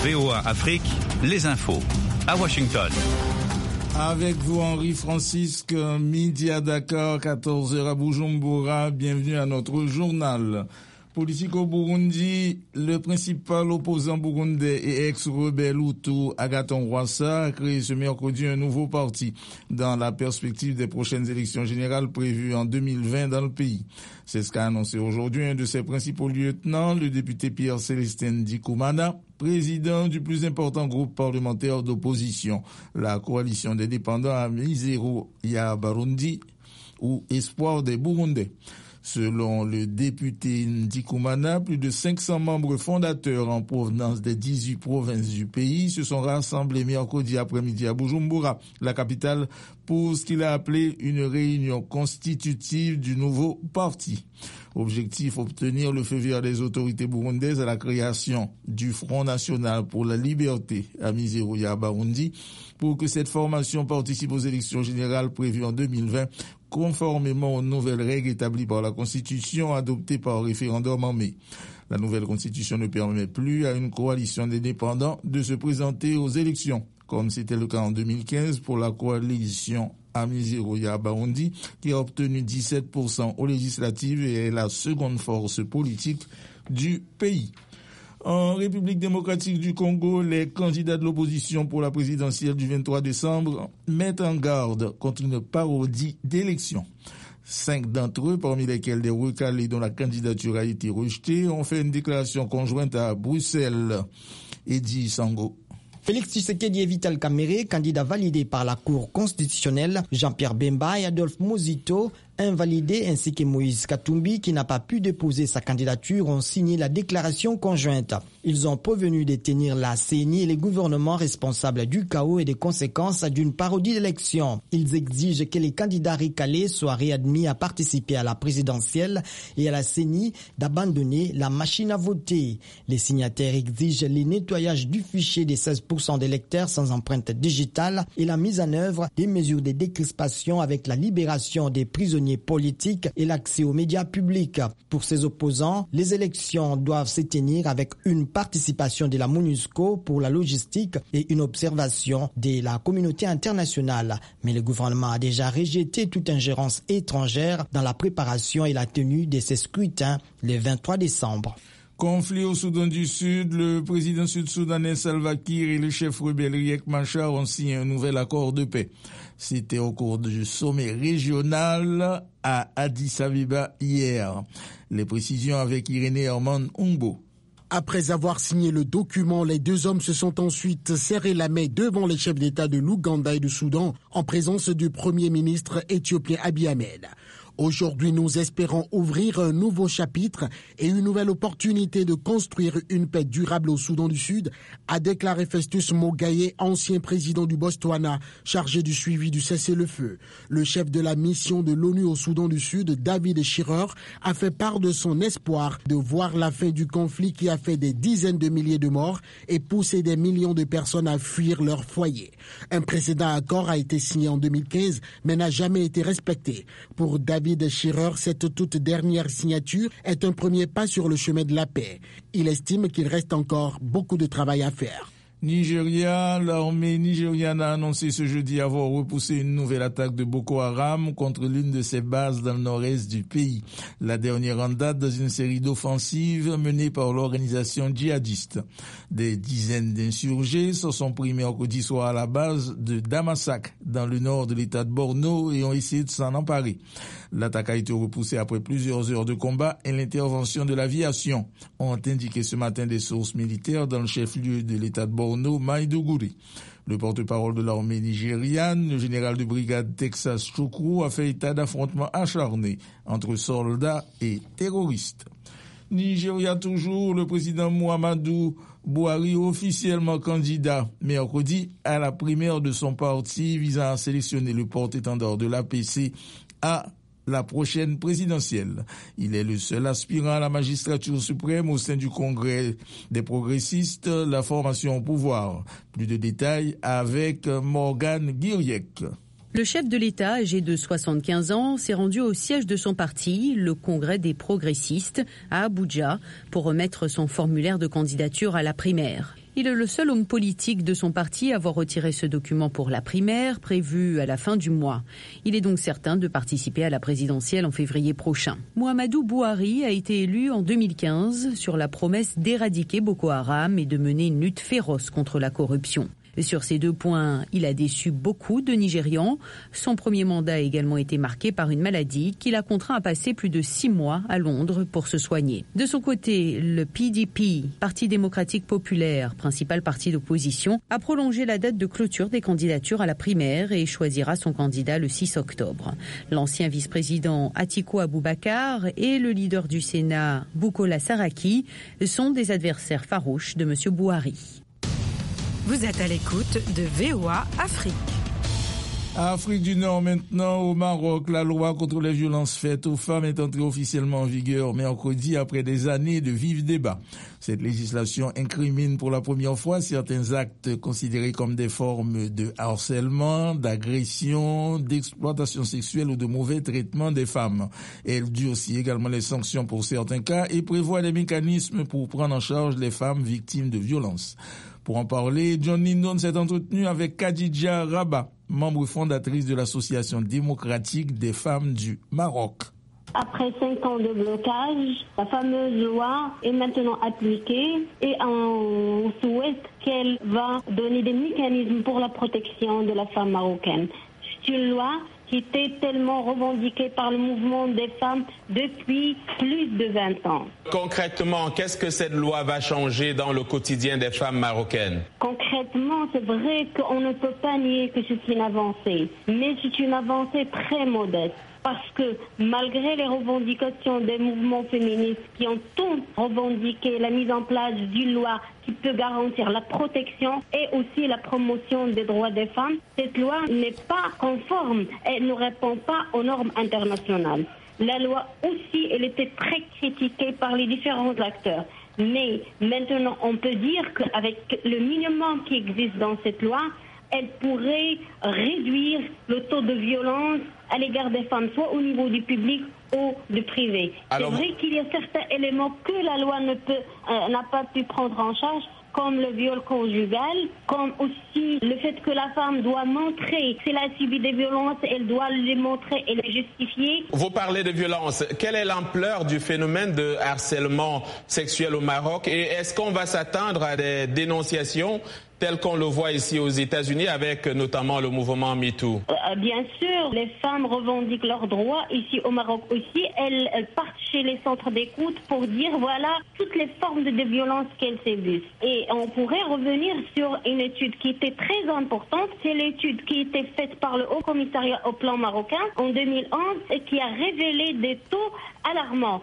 VOA Afrique, les infos. À Washington. Avec vous, Henri Francisque, midi à Dakar, 14h à Bujumbura. Bienvenue à notre journal. Politique au Burundi, le principal opposant burundais et ex-rebelle Hutu Agathon Rwasa a créé ce mercredi un nouveau parti dans la perspective des prochaines élections générales prévues en 2020 dans le pays. C'est ce qu'a annoncé aujourd'hui un de ses principaux lieutenants, le député Pierre Célestin Ndikumana, président du plus important groupe parlementaire d'opposition, la coalition des dépendants Amizero ya Barundi ou Espoir des Burundais. Selon le député Ndikumana, plus de 500 membres fondateurs en provenance des 18 provinces du pays se sont rassemblés mercredi après-midi à Bujumbura, la capitale, pour ce qu'il a appelé une réunion constitutive du nouveau parti. Objectif, obtenir le feu vert des autorités burundaises à la création du Front National pour la Liberté, Amizero ya Barundi, pour que cette formation participe aux élections générales prévues en 2020, conformément aux nouvelles règles établies par la Constitution adoptée par référendum en mai. La nouvelle Constitution ne permet plus à une coalition d'indépendants de se présenter aux élections, comme c'était le cas en 2015 pour la coalition Amizero ya Barundi, qui a obtenu 17% aux législatives et est la seconde force politique du pays. En République démocratique du Congo, les candidats de l'opposition pour la présidentielle du 23 décembre mettent en garde contre une parodie d'élection. 5 d'entre eux, parmi lesquels des recalés dont la candidature a été rejetée, ont fait une déclaration conjointe à Bruxelles. Edi Sango. Félix Tshisekedi et Vital Kamerhe, candidats validés par la Cour constitutionnelle, Jean-Pierre Bemba et Adolphe Muzito, invalidés, ainsi que Moïse Katumbi, qui n'a pas pu déposer sa candidature, ont signé la déclaration conjointe. Ils ont prévenu de tenir la CENI et les gouvernements responsables du chaos et des conséquences d'une parodie d'élection. Ils exigent que les candidats recalés soient réadmis à participer à la présidentielle et à la CENI d'abandonner la machine à voter. Les signataires exigent le nettoyage du fichier des 16% d'électeurs sans empreinte digitale et la mise en œuvre des mesures de décrispation avec la libération des prisonniers politiques et l'accès aux médias publics. Pour ses opposants, les élections doivent se tenir avec une participation de la MONUSCO pour la logistique et une observation de la communauté internationale. Mais le gouvernement a déjà rejeté toute ingérence étrangère dans la préparation et la tenue de ces scrutins le 23 décembre. Conflit au Soudan du Sud, le président sud-soudanais Salva Kiir et le chef rebelle Riek Machar ont signé un nouvel accord de paix. C'était au cours du sommet régional à Addis Abeba hier. Les précisions avec Irénée Herman Umbo. Après avoir signé le document, les deux hommes se sont ensuite serré la main devant les chefs d'État de l'Ouganda et du Soudan en présence du Premier ministre éthiopien Abiy Ahmed. Aujourd'hui, nous espérons ouvrir un nouveau chapitre et une nouvelle opportunité de construire une paix durable au Soudan du Sud, a déclaré Festus Mogae, ancien président du Botswana, chargé du suivi du cessez-le-feu. Le chef de la mission de l'ONU au Soudan du Sud, David Shearer, a fait part de son espoir de voir la fin du conflit qui a fait des dizaines de milliers de morts et poussé des millions de personnes à fuir leur foyer. Un précédent accord a été signé en 2015, mais n'a jamais été respecté. Pour David Shearer, cette toute dernière signature est un premier pas sur le chemin de la paix. Il estime qu'il reste encore beaucoup de travail à faire. Nigeria, l'armée nigériane a annoncé ce jeudi avoir repoussé une nouvelle attaque de Boko Haram contre l'une de ses bases dans le nord-est du pays. La dernière en date dans une série d'offensives menées par l'organisation djihadiste. Des dizaines d'insurgés se sont pris mercredi soir à la base de Damasak, dans le nord de l'état de Borno, et ont essayé de s'en emparer. L'attaque a été repoussée après plusieurs heures de combat et l'intervention de l'aviation, ont indiqué ce matin des sources militaires dans le chef-lieu de l'état de Borno, Maiduguri. Le porte-parole de l'armée nigériane, le général de brigade Texas Chukwu, a fait état d'affrontements acharnés entre soldats et terroristes. Nigeria toujours, le président Muhammadu Buhari officiellement candidat mercredi à la primaire de son parti visant à sélectionner le porte-étendard de l'APC à la prochaine présidentielle. Il est le seul aspirant à la magistrature suprême au sein du Congrès des progressistes, la formation au pouvoir. Plus de détails avec Morgan Guiriec. Le chef de l'État, âgé de 75 ans, s'est rendu au siège de son parti, le Congrès des progressistes, à Abuja, pour remettre son formulaire de candidature à la primaire. Il est le seul homme politique de son parti à avoir retiré ce document pour la primaire, prévue à la fin du mois. Il est donc certain de participer à la présidentielle en février prochain. Mouhamadou Bouhari a été élu en 2015 sur la promesse d'éradiquer Boko Haram et de mener une lutte féroce contre la corruption. Sur ces 2 points, il a déçu beaucoup de Nigérians. Son premier mandat a également été marqué par une maladie qui l'a contraint à passer plus de 6 mois à Londres pour se soigner. De son côté, le PDP, Parti démocratique populaire, principal parti d'opposition, a prolongé la date de clôture des candidatures à la primaire et choisira son candidat le 6 octobre. L'ancien vice-président Atiku Abubakar et le leader du Sénat, Bukola Saraki, sont des adversaires farouches de M. Bouhari. Vous êtes à l'écoute de VOA Afrique. Afrique du Nord maintenant, au Maroc, la loi contre les violences faites aux femmes est entrée officiellement en vigueur mercredi après des années de vifs débats. Cette législation incrimine pour la première fois certains actes considérés comme des formes de harcèlement, d'agression, d'exploitation sexuelle ou de mauvais traitement des femmes. Elle durcit également les sanctions pour certains cas et prévoit des mécanismes pour prendre en charge les femmes victimes de violences. Pour en parler, John Lindon s'est entretenu avec Khadija Rabat, membre fondatrice de l'Association démocratique des femmes du Maroc. Après 5 ans de blocage, la fameuse loi est maintenant appliquée et on souhaite qu'elle va donner des mécanismes pour la protection de la femme marocaine. C'est une loi qui était tellement revendiquée par le mouvement des femmes depuis plus de 20 ans. Concrètement, qu'est-ce que cette loi va changer dans le quotidien des femmes marocaines? Concrètement, c'est vrai qu'on ne peut pas nier que c'est une avancée, mais c'est une avancée très modeste. Parce que malgré les revendications des mouvements féministes qui ont tous revendiqué la mise en place d'une loi qui peut garantir la protection et aussi la promotion des droits des femmes, cette loi n'est pas conforme, elle ne répond pas aux normes internationales. La loi aussi, elle était très critiquée par les différents acteurs. Mais maintenant, on peut dire qu'avec le minimum qui existe dans cette loi, elle pourrait réduire le taux de violence à l'égard des femmes, soit au niveau du public ou du privé. Alors, c'est vrai qu'il y a certains éléments que la loi n'a pas pu prendre en charge, comme le viol conjugal, comme aussi le fait que la femme doit montrer, si elle a subi des violences, elle doit les montrer et les justifier. Vous parlez de violence. Quelle est l'ampleur du phénomène de harcèlement sexuel au Maroc et est-ce qu'on va s'attendre à des dénonciations tel qu'on le voit ici aux États-Unis avec notamment le mouvement MeToo? Bien sûr, les femmes revendiquent leurs droits. Ici au Maroc aussi, elles partent chez les centres d'écoute pour dire voilà toutes les formes de violence qu'elles subissent. Et on pourrait revenir sur une étude qui était très importante. C'est l'étude qui était faite par le Haut Commissariat au plan marocain en 2011 et qui a révélé des taux alarmants.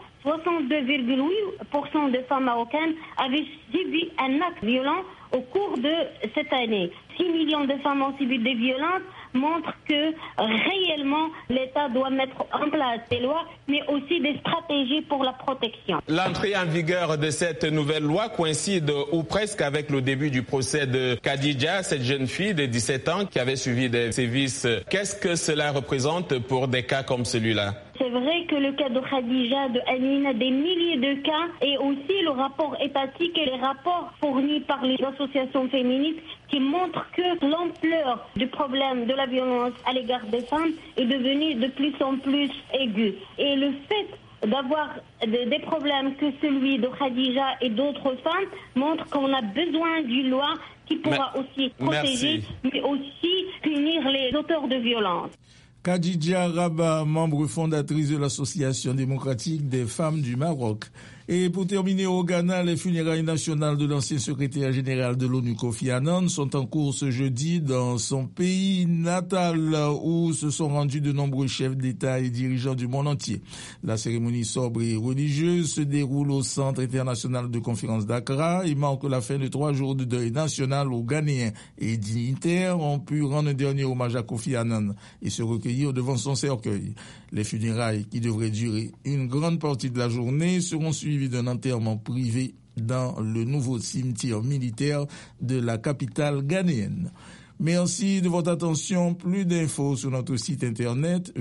62,8% des femmes marocaines avaient subi un acte violent au cours de cette année. 6 millions de femmes ont subi des violences, montre que réellement l'État doit mettre en place des lois, mais aussi des stratégies pour la protection. L'entrée en vigueur de cette nouvelle loi coïncide ou presque avec le début du procès de Khadija, cette jeune fille de 17 ans qui avait suivi des sévices. Qu'est-ce que cela représente pour des cas comme celui-là? C'est vrai que le cas de Khadija, de Amina, des milliers de cas, et aussi le rapport étatique et les rapports fournis par les associations féministes qui montrent que l'ampleur du problème de la violence à l'égard des femmes est devenue de plus en plus aiguë. Et le fait d'avoir des problèmes que celui de Khadija et d'autres femmes montre qu'on a besoin d'une loi qui pourra aussi protéger, mais aussi punir les auteurs de violence. Khadija Rabat, membre fondatrice de l'Association démocratique des femmes du Maroc. Et pour terminer au Ghana, les funérailles nationales de l'ancien secrétaire général de l'ONU Kofi Annan sont en cours ce jeudi dans son pays natal où se sont rendus de nombreux chefs d'État et dirigeants du monde entier. La cérémonie sobre et religieuse se déroule au Centre international de conférence d'Accra et marque la fin de 3 jours de deuil national où Ghanéens et dignitaires ont pu rendre un dernier hommage à Kofi Annan et se recueillir devant son cercueil. Les funérailles, qui devraient durer une grande partie de la journée, seront suivies d'un enterrement privé dans le nouveau cimetière militaire de la capitale ghanéenne. Merci de votre attention. Plus d'infos sur notre site internet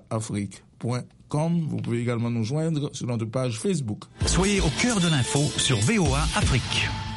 voaafrique.com. Vous pouvez également nous joindre sur notre page Facebook. Soyez au cœur de l'info sur VOA Afrique.